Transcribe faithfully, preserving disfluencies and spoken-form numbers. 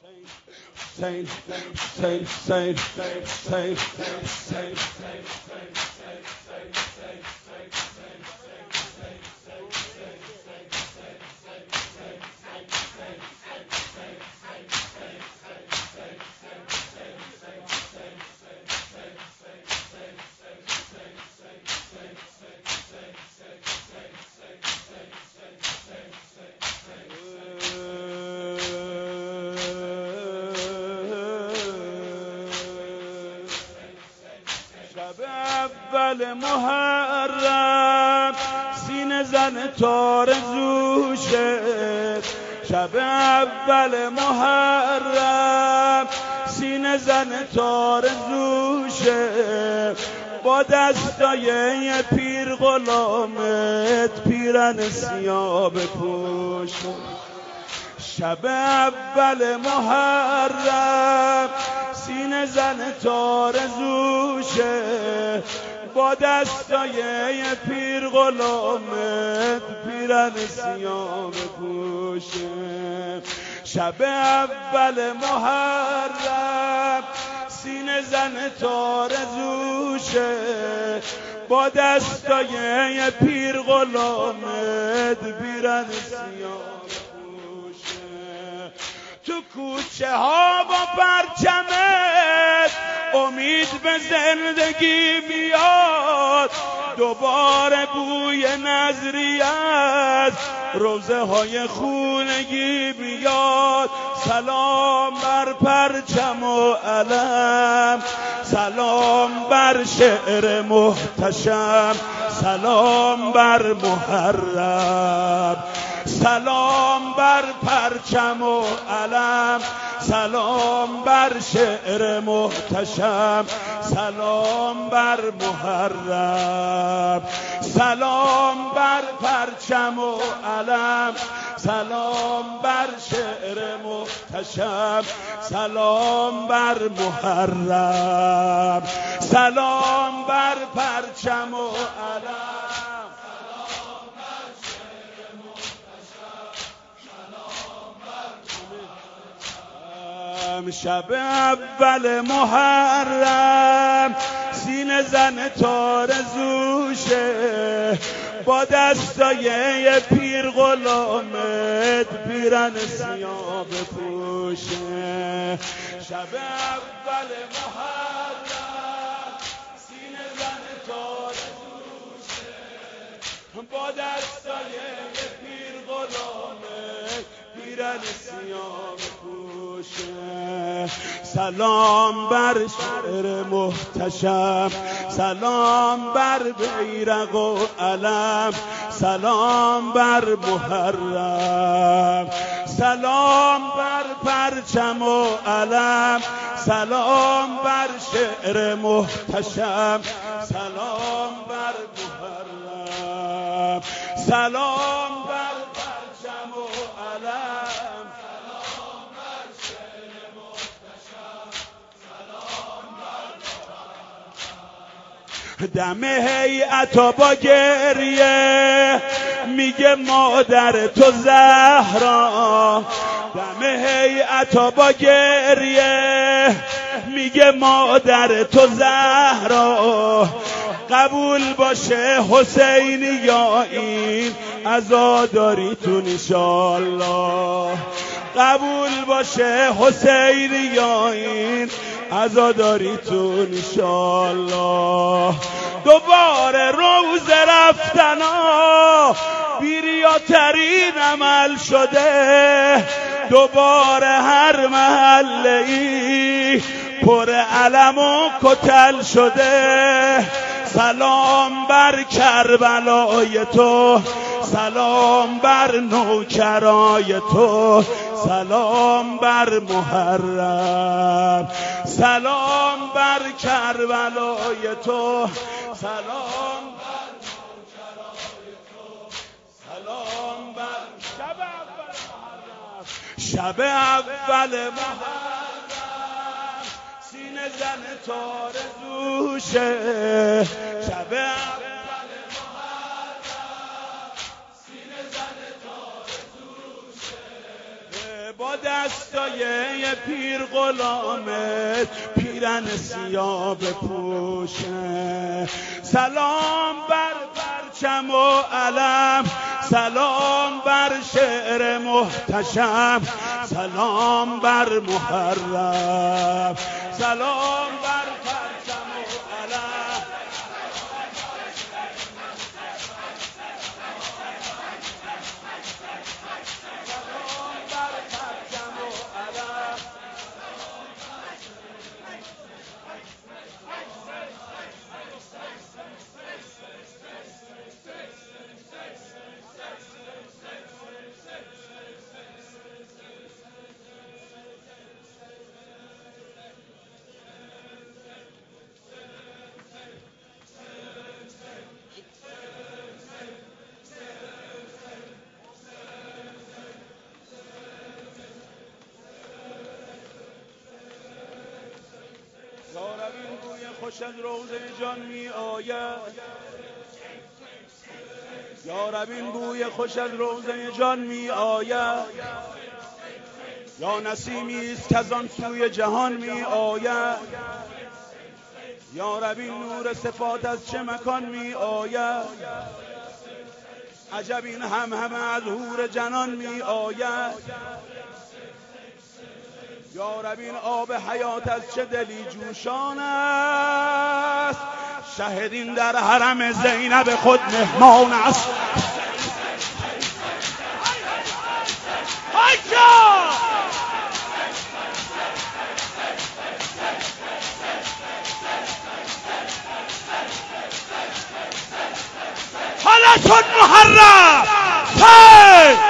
Saint, saint, saint, saint, saint, saint, اول محرم سینه زن تار زوشه، شب اول محرم سینه زن تار زوشه، با دستای پیر غلامت پیرن سیاه بپوش. شب اول محرم سینه زن تار زوشه، با دستای پیر غلامت پیرن سیاه بپوشه. شب اول محرم سینه زن تار زوشه، با دستای پیر غلامت پیرن سیاه بپوشه. تو کوچه ها با پرچمت امید به زندگی بیاد، دوباره بوی نظری از روزه های خونگی بیاد. سلام بر پرچم و علم، سلام بر شعر محتشم، سلام بر محرم، سلام بر پرچم و علم، سلام بر شعر محتشم، سلام بر محرم، سلام بر پرچم و علم، سلام بر شعر محتشم، سلام بر محرم، سلام بر پرچم و علم. شب اول محرم سینه زن تار زوشه، با دستای پیر غلامت پیرن سیاه بپوشه. شب اول محرم سینه زن تار زوشه، با دستای پیر غلامت پیرن سیاه بپوشه. سلام بر شعر محتشم، سلام بر بیرق و علم، سلام بر محرم، سلام بر پرچم و علم، سلام بر شعر محتشم، سلام بر محرم، سلام بر پرچم و علم، سلام بر شعر محتشم، سلام بر محرم. دم هیئت با گریه میگه مادر تو زهرا، دم هیئت با گریه میگه مادر تو زهرا. قبول باشه حسینی یا این عزاداریتون انشالله، قبول باشه حسینی یا این عزاداریتون انشالله. دوباره روز رفتنا بیریاترین عمل شده، دوباره هر محله ای پر علم و کتل شده. سلام بر کربلای تو، سلام بر نوکرای تو، سلام بر محرم، سلام بر کربلای تو، سلام بر نوکرای تو، سلام بر شب اول محرم. شب اول محرم سینه زن تار زوشه، شب اول محرم سینه زن تار زوشه، با با دستای پیر غلامت پیرن سیاه بپوشه. سلام بر پرچم و علم، سلام بر شعر محتشم، سلام بر محرم، سلام بر پرچم و علم. یارب این بوی خوش از روضه جان می آید، یارب این بوی خوش از روضه جان می آید، یا نسیمی است که از آن سوی جهان می آید، یارب این نور صفات از چه مکان می آید، عجب این هم همه از حور جنان می آید، یارب این آب حیات از چه دلی جوشان است، شهدین در حرم زینب خود مهمان است. حالا شد محرم